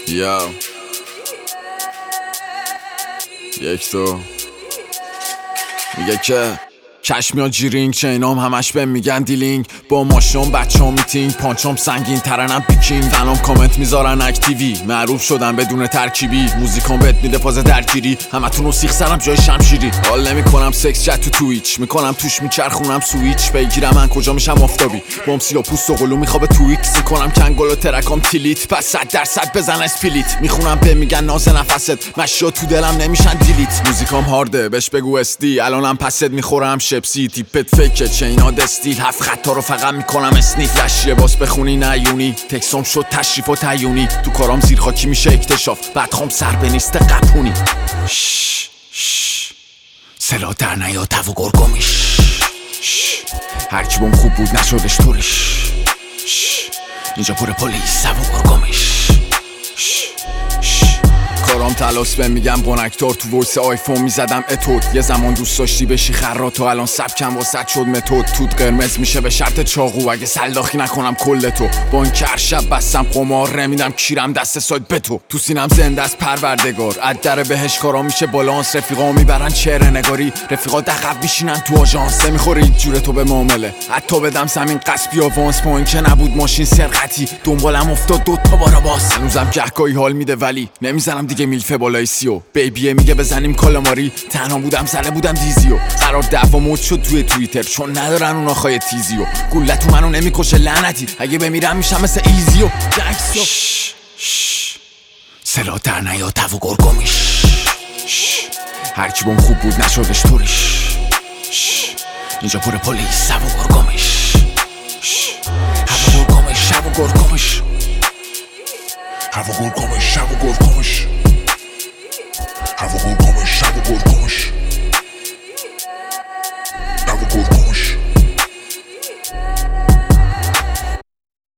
یا یک تو میگه که کشمیا جیرینگ چینام همش بهم میگن دیلینگ با ماشام بچه‌ها میتینگ پانچام سنگین ترنم پیکینگ تنام کامنت میذارن اکتیوی معروف شدن بدون ترکیبی موزیکام بهت میده فاز درگیری همتون سیخ سرم جای شمشیری حال نمیکنم سکس چت تو تویچ میکنم توش میچرخونم سویچ بگیرم من کجا میشم آفتابی بام سیاه پوست و قلو میخوابه تو ایکس میکنم کنگل و ترکام تیلیت پس 100% بزن اسپلیت میخونم به میگن ناز نفست مشیا تو دلم نمیشن دیلیت موزیکام هارده بهش بگو استی الانم پست میخورم شپسی تیپت فیکه چینا دستیل هفت خطا رو فقط میکنم اسنیف لشیه باس بخونی نیونی تکسام شد تشریف و تیونی تو کارام زیر خاکی میشه اکتشاف بعد خوام سر به نیست قپونی سلا در نیا تو گرگومیش هرکی بوم خوب بود نشدش طوریش اینجا پر پلیس و گرگومیش کارام تلاس بهم میگم بونکتار تو ویس آیفون میزدم اتود یه زمان دوست داشتی بشی خرات و الان سبکم واسط شد متد توت قرمز میشه به شرط چاقو اگه سلاخی نکنم کل تو بانک هر شب بستم قمار نمیدم کیرم دست سایت به تو سینم زنده از پروردگار از در بهش کارا میشه بالانس رفیقا میبرن چهره نگاری رفیقا دقب میشینن تو آژانس نمیخوره هیچ جوره تو به معامله حتی بدم زمین قصبی آوانس پوین که نبود ماشین سرقتی دنبالم افتاد دوتا بارا باز هنوزم گهگاهی حال میده ولی نمیزنم دیگه میلفه بالای سیو بیبیه میگه بزنیم کالاماری تنها بودم زنه بودم دیزیو قرار دعوا مود شد توی توییتر چون ندارن اون آخای تیزیو گوله تو منو نمیکشه لعنتی اگه بمیرم میشم مثل ایزیو جنگسو سلا در نیا تو گرگومیش هرکی بوم خوب بود نشدش طوریش اینجا پر پلیس و گرگومیش هوا گرگومیش هوا گرگومیش هوا گرگومیش هوا گرگومیش هوا گرگومیش هوا گرگومیش